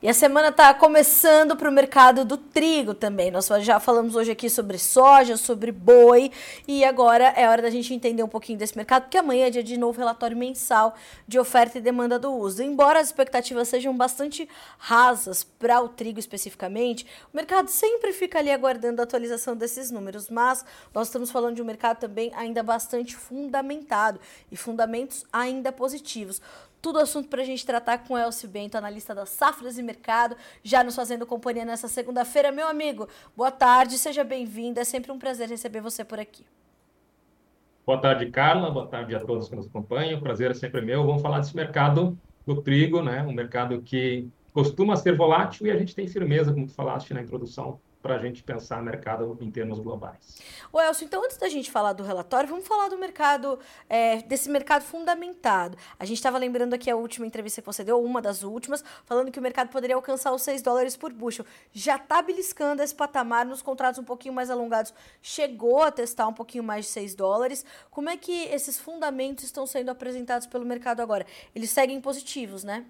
E a semana está começando para o mercado do trigo também. Nós já falamos hoje aqui sobre soja, sobre boi, e agora é hora da gente entender um pouquinho desse mercado, porque amanhã é dia de novo relatório mensal de oferta e demanda do uso. Embora as expectativas sejam bastante rasas para o trigo especificamente, o mercado sempre fica ali aguardando a atualização desses números, mas nós estamos falando de um mercado também ainda bastante fundamentado e fundamentos ainda positivos. Tudo assunto para a gente tratar com Elcio Bento, analista das safras e mercado, já nos fazendo companhia nessa segunda-feira. Meu amigo, boa tarde, seja bem-vindo. É sempre um prazer receber você por aqui. Boa tarde, Carla. Boa tarde a todos que nos acompanham. O prazer é sempre meu. Vamos falar desse mercado do trigo, né? Um mercado que costuma ser volátil e a gente tem firmeza, como tu falaste na introdução, para a gente pensar mercado em termos globais. Ô Elcio, então antes da gente falar do relatório, vamos falar do mercado, desse mercado fundamentado. A gente estava lembrando aqui a última entrevista que você deu, uma das últimas, falando que o mercado poderia alcançar os $6 por bushel. Já está beliscando esse patamar nos contratos um pouquinho mais alongados. Chegou a testar um pouquinho mais de $6. Como é que esses fundamentos estão sendo apresentados pelo mercado agora? Eles seguem positivos, né?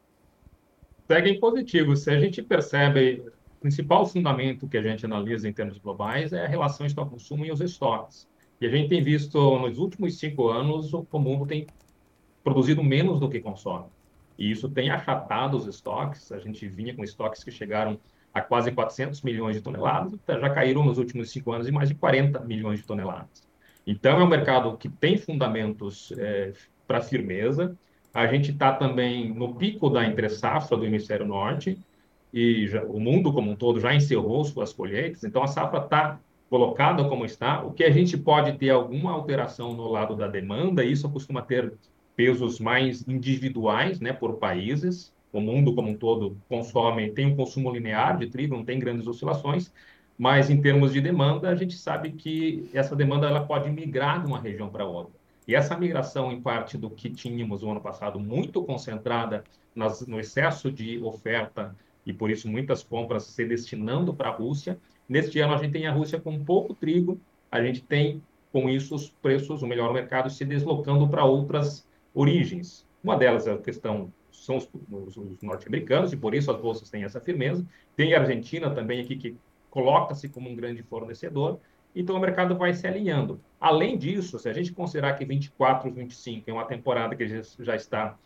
Seguem positivos. Se a gente percebe, o principal fundamento que a gente analisa em termos globais é a relação estoque-consumo e os estoques. E a gente tem visto nos últimos 5 anos o mundo tem produzido menos do que consome. E isso tem achatado os estoques. A gente vinha com estoques que chegaram a quase 400 milhões de toneladas, já caíram nos últimos 5 anos em mais de 40 milhões de toneladas. Então, é um mercado que tem fundamentos para firmeza. A gente está também no pico da entre-safra do hemisfério norte, e o mundo como um todo já encerrou suas colheitas, então a safra está colocada como está. O que a gente pode ter alguma alteração no lado da demanda, isso costuma ter pesos mais individuais, né, por países. O mundo como um todo consome, tem um consumo linear de trigo, não tem grandes oscilações, mas em termos de demanda, a gente sabe que essa demanda ela pode migrar de uma região para outra. E essa migração, em parte do que tínhamos no ano passado, muito concentrada no excesso de oferta e por isso muitas compras se destinando para a Rússia. Neste ano, a gente tem a Rússia com pouco trigo, a gente tem, com isso, os preços, o melhor mercado, se deslocando para outras origens. Uma delas é a questão são os norte-americanos, e por isso as bolsas têm essa firmeza. Tem a Argentina também aqui, que coloca-se como um grande fornecedor, então o mercado vai se alinhando. Além disso, se a gente considerar que 24, 25 é uma temporada que já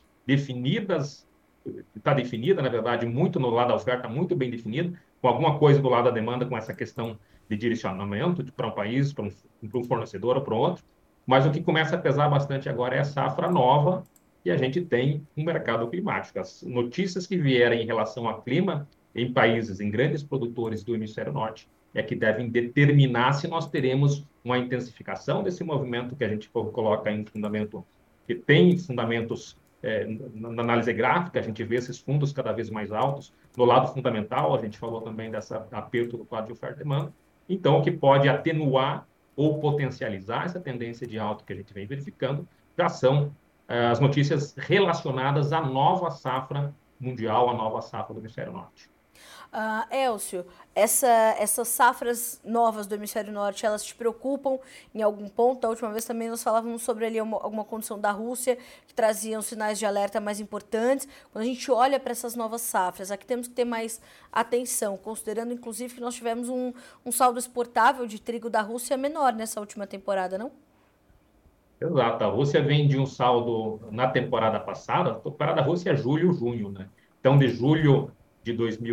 está definida, na verdade, muito no lado da oferta, muito bem definida, com alguma coisa do lado da demanda, com essa questão de direcionamento para um país, para um fornecedor ou para outro. Mas o que começa a pesar bastante agora é a safra nova, e a gente tem um mercado climático. As notícias que vierem em relação ao clima em países, em grandes produtores do hemisfério norte, é que devem determinar se nós teremos uma intensificação desse movimento que a gente coloca em fundamento, que tem fundamentos na análise gráfica, a gente vê esses fundos cada vez mais altos. No lado fundamental, a gente falou também desse aperto do quadro de oferta e demanda. Então, o que pode atenuar ou potencializar essa tendência de alta que a gente vem verificando já são as notícias relacionadas à nova safra mundial, à nova safra do Hemisfério Norte. Elcio, essas safras novas do hemisfério norte, elas te preocupam em algum ponto? Da última vez também nós falávamos sobre ali alguma condição da Rússia que traziam sinais de alerta mais importantes. Quando a gente olha para essas novas safras, aqui temos que ter mais atenção, considerando inclusive que nós tivemos um saldo exportável de trigo da Rússia menor nessa última temporada, não? Exato. A Rússia vem de um saldo na temporada passada, a temporada da Rússia é julho, junho, né? Então, de julho de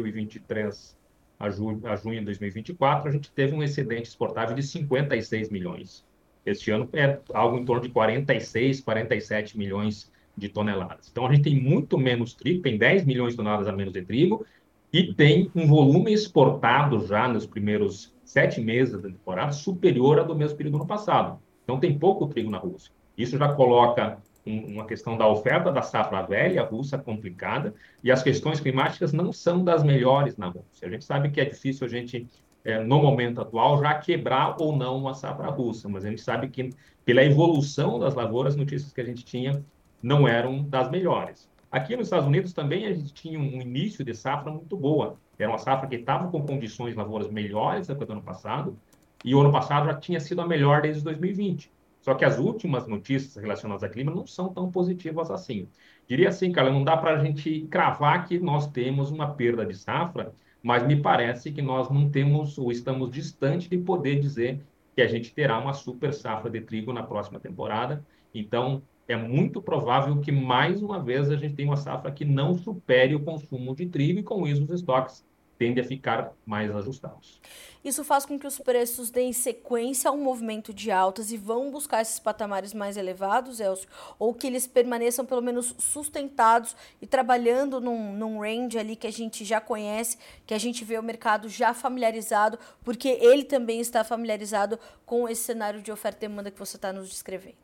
2023 a junho de 2024, a gente teve um excedente exportável de 56 milhões. Este ano é algo em torno de 46, 47 milhões de toneladas. Então, a gente tem muito menos trigo, tem 10 milhões de toneladas a menos de trigo, e tem um volume exportado já nos primeiros 7 meses da temporada superior ao do mesmo período do ano passado. Então, tem pouco trigo na Rússia. Isso já coloca uma questão da oferta da safra velha russa complicada, e as questões climáticas não são das melhores na Rússia. A gente sabe que é difícil a gente, no momento atual, já quebrar ou não uma safra russa, mas a gente sabe que, pela evolução das lavouras, notícias que a gente tinha não eram das melhores. Aqui nos Estados Unidos também a gente tinha um início de safra muito boa. Era uma safra que estava com condições de lavouras melhores do que o ano passado, e o ano passado já tinha sido a melhor desde 2020. Só que as últimas notícias relacionadas ao clima não são tão positivas assim. Diria assim, cara, não dá para a gente cravar que nós temos uma perda de safra, mas me parece que nós não temos ou estamos distante de poder dizer que a gente terá uma super safra de trigo na próxima temporada. Então, é muito provável que mais uma vez a gente tenha uma safra que não supere o consumo de trigo e com isso os estoques tendem a ficar mais ajustados. Isso faz com que os preços deem sequência a um movimento de altas e vão buscar esses patamares mais elevados, Elcio, ou que eles permaneçam pelo menos sustentados e trabalhando num range ali que a gente já conhece, que a gente vê o mercado já familiarizado, porque ele também está familiarizado com esse cenário de oferta e demanda que você está nos descrevendo.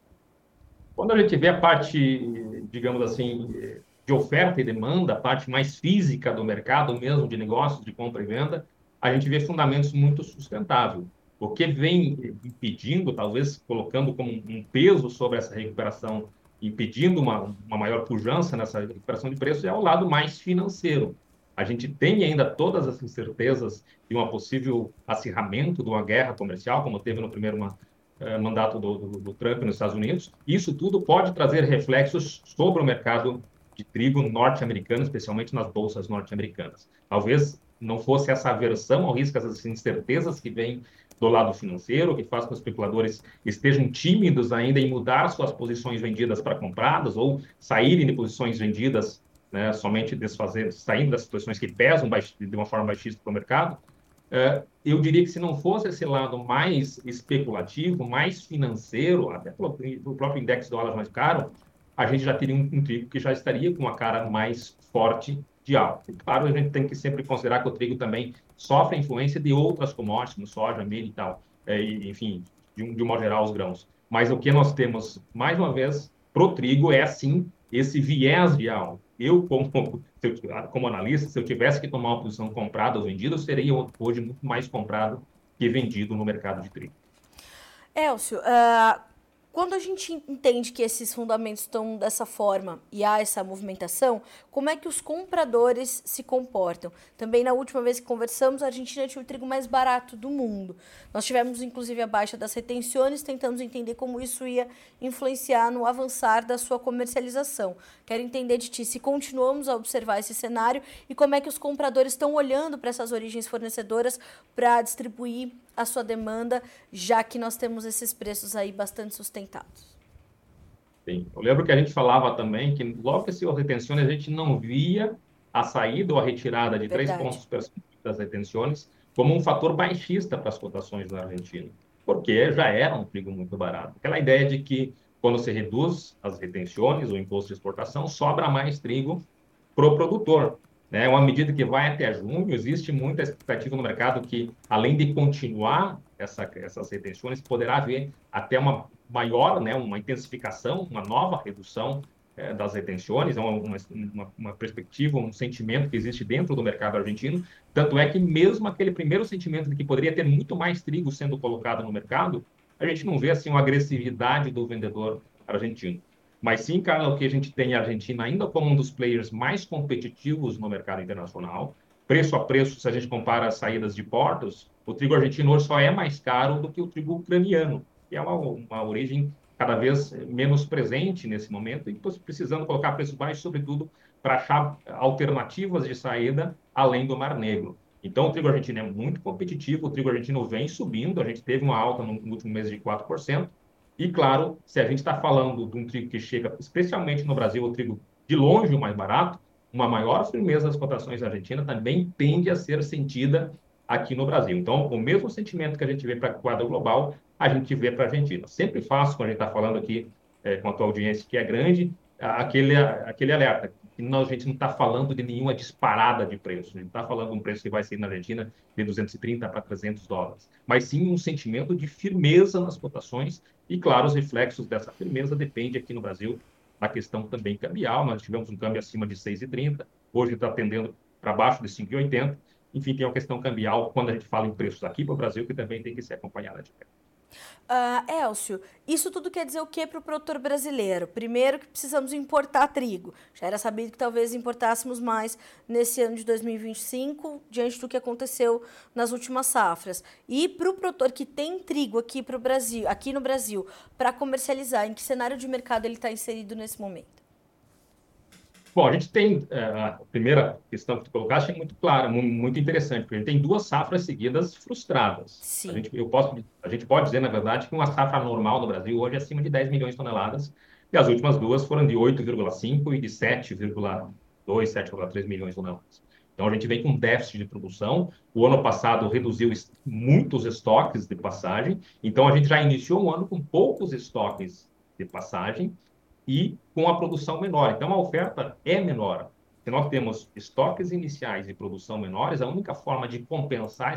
Quando a gente vê a parte, digamos assim, de oferta e demanda, a parte mais física do mercado mesmo, de negócios, de compra e venda, a gente vê fundamentos muito sustentáveis. O que vem impedindo, talvez colocando como um peso sobre essa recuperação, impedindo uma maior pujança nessa recuperação de preços, é o lado mais financeiro. A gente tem ainda todas as incertezas de um possível acirramento de uma guerra comercial, como teve no primeiro mandato do Trump nos Estados Unidos. Isso tudo pode trazer reflexos sobre o mercado de trigo norte-americano, especialmente nas bolsas norte-americanas. Talvez não fosse essa aversão ao risco, essas incertezas que vêm do lado financeiro, que faz com que os especuladores estejam tímidos ainda em mudar suas posições vendidas para compradas ou saírem de posições vendidas, né, somente desfazer, saindo das situações que pesam de uma forma baixista para o mercado. Eu diria que se não fosse esse lado mais especulativo, mais financeiro, até pelo próprio index dólar mais caro, a gente já teria um trigo que já estaria com uma cara mais forte de alta. E claro, a gente tem que sempre considerar que o trigo também sofre a influência de outras commodities, como soja, milho e tal, enfim, de um modo geral, os grãos. Mas o que nós temos, mais uma vez, para o trigo é, sim, esse viés de alta. Como analista, se eu tivesse que tomar uma posição comprada ou vendida, eu seria hoje muito mais comprado que vendido no mercado de trigo. Elcio, quando a gente entende que esses fundamentos estão dessa forma e há essa movimentação, como é que os compradores se comportam? Também na última vez que conversamos, a Argentina tinha o trigo mais barato do mundo. Nós tivemos, inclusive, a baixa das retenções, tentamos entender como isso ia influenciar no avançar da sua comercialização. Quero entender de ti se continuamos a observar esse cenário e como é que os compradores estão olhando para essas origens fornecedoras para distribuir a sua demanda, já que nós temos esses preços aí bastante sustentados. Sim. Eu lembro que a gente falava também que logo que se as retenções, a gente não via a saída ou a retirada de 3 pontos Verdade. percentuais das retenções como um fator baixista para as cotações na Argentina, porque já era um trigo muito barato. Aquela ideia de que quando se reduz as retenções, o imposto de exportação, sobra mais trigo para o produtor. Né? Uma medida que vai até junho, existe muita expectativa no mercado que, além de continuar essas retenções, poderá haver até uma maior, né, uma intensificação, uma nova redução das retenções, é uma perspectiva, um sentimento que existe dentro do mercado argentino. Tanto é que mesmo aquele primeiro sentimento de que poderia ter muito mais trigo sendo colocado no mercado, a gente não vê assim uma agressividade do vendedor argentino. Mas sim, Carla, o que a gente tem a Argentina ainda como um dos players mais competitivos no mercado internacional. Preço a preço, se a gente compara as saídas de portos, o trigo argentino hoje só é mais caro do que o trigo ucraniano, que é uma origem cada vez menos presente nesse momento e precisando colocar preços baixos, sobretudo para achar alternativas de saída além do Mar Negro. Então, o trigo argentino é muito competitivo, o trigo argentino vem subindo, a gente teve uma alta no último mês de 4%. E, claro, se a gente está falando de um trigo que chega, especialmente no Brasil, o trigo de longe o mais barato, uma maior firmeza das cotações da Argentina também tende a ser sentida aqui no Brasil. Então, o mesmo sentimento que a gente vê para o quadro global, a gente vê para a Argentina. Sempre faço, quando a gente está falando aqui com a tua audiência que é grande, aquele alerta. A gente não está falando de nenhuma disparada de preço. A gente está falando de um preço que vai ser na Argentina de 230 para US$ 300. Mas sim um sentimento de firmeza nas cotações e, claro, os reflexos dessa firmeza dependem aqui no Brasil da questão também cambial. Nós tivemos um câmbio acima de 6,30, hoje está tendendo para baixo de 5,80. Enfim, tem uma questão cambial quando a gente fala em preços aqui para o Brasil que também tem que ser acompanhada de perto. Elcio, isso tudo quer dizer o que para o produtor brasileiro? Primeiro que precisamos importar trigo. Já era sabido que talvez importássemos mais nesse ano de 2025, diante do que aconteceu nas últimas safras. E para o produtor que tem trigo aqui no Brasil, para comercializar, em que cenário de mercado ele está inserido nesse momento? Bom, a gente tem a primeira questão que tu colocaste é muito clara, muito interessante, porque a gente tem duas safras seguidas frustradas. Sim. A gente pode dizer, na verdade, que uma safra normal no Brasil hoje é acima de 10 milhões de toneladas, e as últimas duas foram de 8,5 e de 7,2, 7,3 milhões de toneladas. Então, a gente vem com um déficit de produção. O ano passado reduziu muitos estoques de passagem, então a gente já iniciou um ano com poucos estoques de passagem, e com a produção menor. Então, a oferta é menor. Se nós temos estoques iniciais e produção menores, a única forma de compensar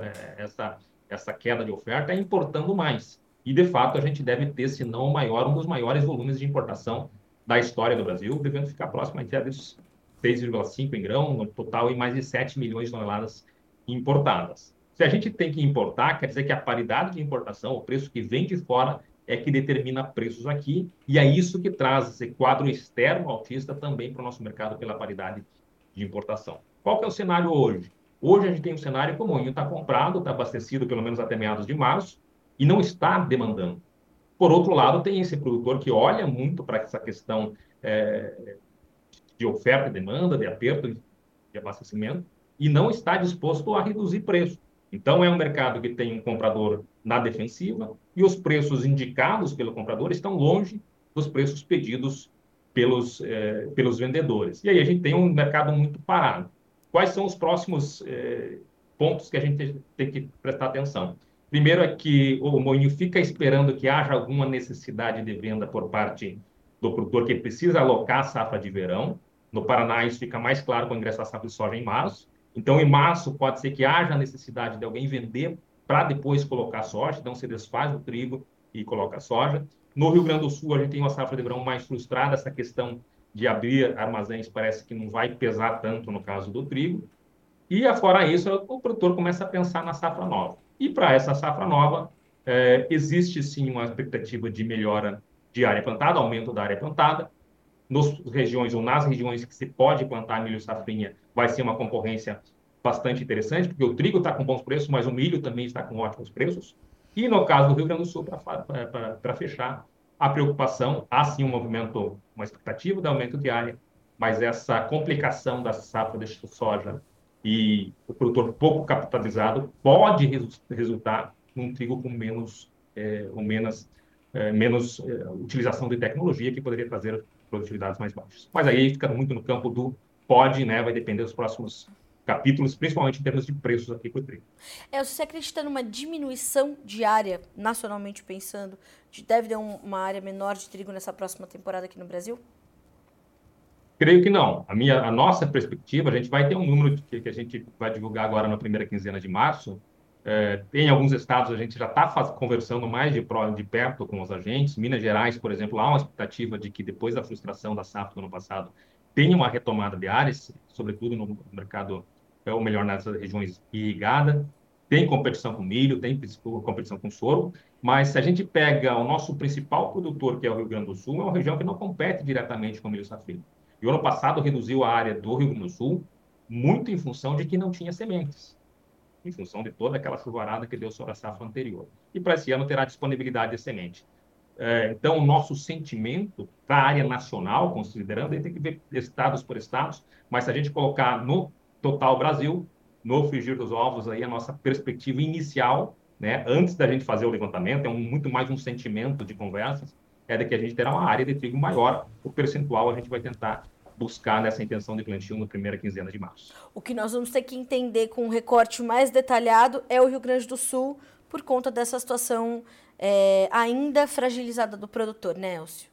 essa queda de oferta é importando mais. E, de fato, a gente deve ter, se não o maior, um dos maiores volumes de importação da história do Brasil, devendo ficar próximo a dos 6,5 em grão, no total, e mais de 7 milhões de toneladas importadas. Se a gente tem que importar, quer dizer que a paridade de importação, o preço que vem de fora, é que determina preços aqui, e é isso que traz esse quadro externo altista também para o nosso mercado pela paridade de importação. Qual que é o cenário hoje? Hoje a gente tem um cenário que o moinho está comprado, está abastecido pelo menos até meados de março, e não está demandando. Por outro lado, tem esse produtor que olha muito para essa questão de oferta e demanda, de aperto de abastecimento, e não está disposto a reduzir preço. Então, é um mercado que tem um comprador na defensiva e os preços indicados pelo comprador estão longe dos preços pedidos pelos vendedores. E aí a gente tem um mercado muito parado. Quais são os próximos pontos que a gente tem que prestar atenção? Primeiro é que o moinho fica esperando que haja alguma necessidade de venda por parte do produtor que precisa alocar a safra de verão. No Paraná, isso fica mais claro com o ingresso da safra de soja em março. Então, em março, pode ser que haja necessidade de alguém vender para depois colocar soja, então se desfaz o trigo e coloca soja. No Rio Grande do Sul, a gente tem uma safra de verão mais frustrada, essa questão de abrir armazéns parece que não vai pesar tanto no caso do trigo. E, fora isso, o produtor começa a pensar na safra nova. E para essa safra nova, existe sim uma expectativa de melhora de área plantada, aumento da área plantada, nas regiões que se pode plantar milho safrinha, vai ser uma concorrência bastante interessante, porque o trigo está com bons preços, mas o milho também está com ótimos preços. E no caso do Rio Grande do Sul, para fechar, a preocupação, há sim um movimento, uma expectativa de aumento de área, mas essa complicação da safra de soja e o produtor pouco capitalizado pode resultar num trigo com menos utilização de tecnologia que poderia trazer produtividades mais baixas. Mas aí fica muito no campo do pode, né? Vai depender dos próximos capítulos, principalmente em termos de preços aqui para o trigo. Você acredita numa diminuição de área, nacionalmente pensando, deve ter uma área menor de trigo nessa próxima temporada aqui no Brasil? Creio que não. A nossa perspectiva, a gente vai ter um número que a gente vai divulgar agora na primeira quinzena de março. Em alguns estados a gente já está conversando mais de perto com os agentes. Minas Gerais, por exemplo, há uma expectativa de que depois da frustração da safra do ano passado tenha uma retomada de áreas, sobretudo no mercado, ou melhor, nessas regiões irrigadas. Tem competição com milho, tem competição com soro, mas se a gente pega o nosso principal produtor, que é o Rio Grande do Sul, é uma região que não compete diretamente com o milho safrinha. E o ano passado reduziu a área do Rio Grande do Sul muito em função de que não tinha sementes, em função de toda aquela chuvarada que deu sobre a safra anterior. E para esse ano terá disponibilidade de semente. Então, o nosso sentimento para a área nacional, considerando, aí tem que ver estados por estados, mas se a gente colocar no total Brasil, no frigir dos ovos, aí a nossa perspectiva inicial, né, antes da gente fazer o levantamento, muito mais um sentimento de conversas, é de que a gente terá uma área de trigo maior, o percentual a gente vai tentar buscar nessa intenção de plantio na primeira quinzena de março. O que nós vamos ter que entender com um recorte mais detalhado é o Rio Grande do Sul, por conta dessa situação ainda fragilizada do produtor, né, Elcio?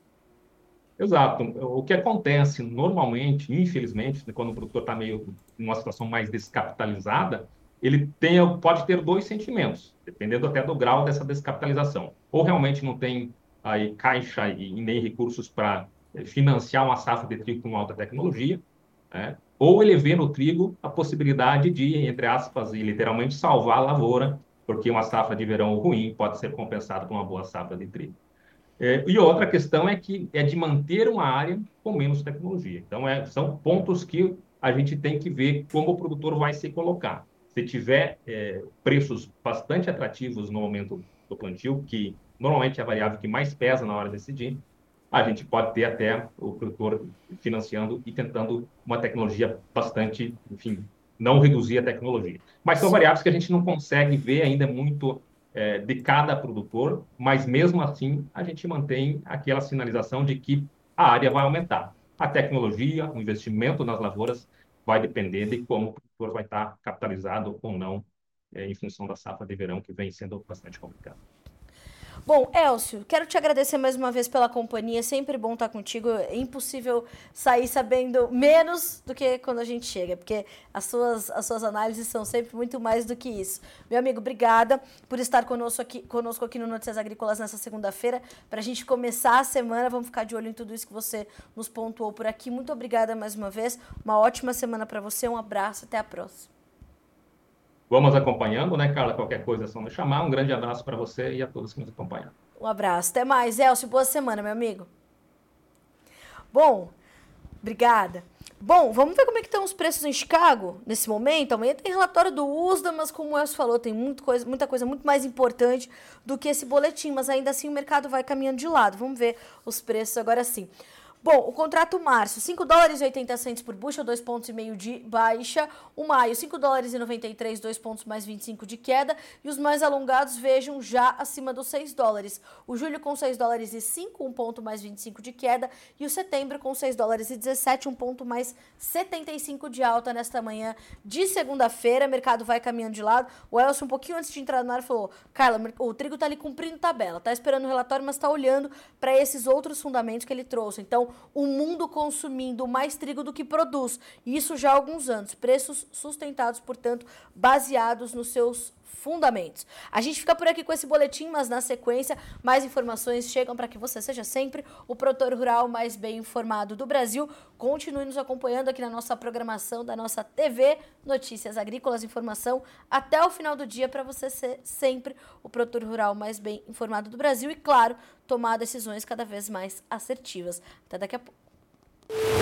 Exato. O que acontece normalmente, infelizmente, quando o produtor está meio em uma situação mais descapitalizada, pode ter dois sentimentos, dependendo até do grau dessa descapitalização. Ou realmente não tem aí caixa e nem recursos para financiar uma safra de trigo com alta tecnologia, né? Ou ele vê no trigo a possibilidade de, entre aspas, e literalmente salvar a lavoura, porque uma safra de verão ruim pode ser compensada por uma boa safra de trigo. E outra questão é de manter uma área com menos tecnologia. Então, são pontos que a gente tem que ver como o produtor vai se colocar. Se tiver preços bastante atrativos no momento do plantio, que normalmente é a variável que mais pesa na hora de decidir, a gente pode ter até o produtor financiando e tentando uma tecnologia bastante, enfim, não reduzir a tecnologia. Mas são Sim. variáveis que a gente não consegue ver ainda muito de cada produtor, mas mesmo assim a gente mantém aquela sinalização de que a área vai aumentar. A tecnologia, o investimento nas lavouras vai depender de como o produtor vai estar capitalizado ou não, em função da safra de verão, que vem sendo bastante complicada. Bom, Elcio, quero te agradecer mais uma vez pela companhia. É sempre bom estar contigo. É impossível sair sabendo menos do que quando a gente chega, porque as suas análises são sempre muito mais do que isso. Meu amigo, obrigada por estar conosco aqui no Notícias Agrícolas nessa segunda-feira. Para a gente começar a semana, vamos ficar de olho em tudo isso que você nos pontuou por aqui. Muito obrigada mais uma vez. Uma ótima semana para você. Um abraço. Até a próxima. Vamos acompanhando, né, Carla? Qualquer coisa é só nos chamar. Um grande abraço para você e a todos que nos acompanham. Um abraço. Até mais, Elcio. Boa semana, meu amigo. Bom, obrigada. Bom, vamos ver como é que estão os preços em Chicago nesse momento. Amanhã tem relatório do USDA, mas como o Elcio falou, tem muita coisa muito mais importante do que esse boletim. Mas ainda assim o mercado vai caminhando de lado. Vamos ver os preços agora sim. Bom, o contrato março, 5 dólares e 80 centes por bushel, 2,5 pontos de baixa. O maio, 5 dólares e 93, 2 pontos mais 25 de queda. E os mais alongados, vejam, já acima dos 6 dólares. O julho com 6 dólares e 5, 1 ponto mais 25 de queda. E o setembro com 6 dólares e 17, 1 ponto mais 75 de alta nesta manhã de segunda-feira. O mercado vai caminhando de lado. O Elcio, um pouquinho antes de entrar no ar, falou: Carla, o trigo tá ali cumprindo tabela, tá esperando o relatório, mas tá olhando para esses outros fundamentos que ele trouxe. Então, o mundo consumindo mais trigo do que produz. Isso já há alguns anos. Preços sustentados, portanto, baseados nos seus fundamentos. A gente fica por aqui com esse boletim, mas na sequência, mais informações chegam para que você seja sempre o produtor rural mais bem informado do Brasil. Continue nos acompanhando aqui na nossa programação da nossa TV Notícias Agrícolas, informação até o final do dia para você ser sempre o produtor rural mais bem informado do Brasil e, claro, tomar decisões cada vez mais assertivas. Até daqui a pouco.